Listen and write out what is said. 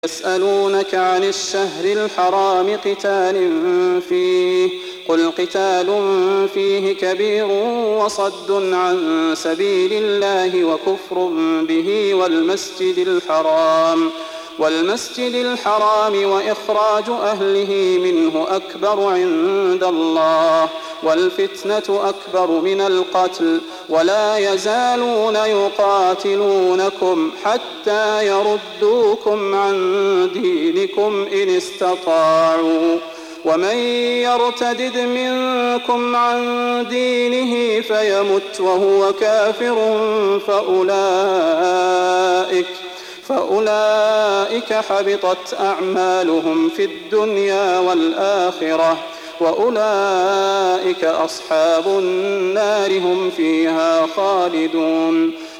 يسألونك عن الشهر الحرام قتال فيه قل قتال فيه كبير وصد عن سبيل الله وكفر به والمسجد الحرام وإخراج أهله منه أكبر عند الله والفتنة أكبر من القتل ولا يزالون يقاتلونكم حتى يردوكم عن دينكم إن استطاعوا ومن يرتدد منكم عن دينه فيمت وهو كافر فأولئك حبطت أعمالهم في الدنيا والآخرة وأولئك أصحاب النار هم فيها خالدون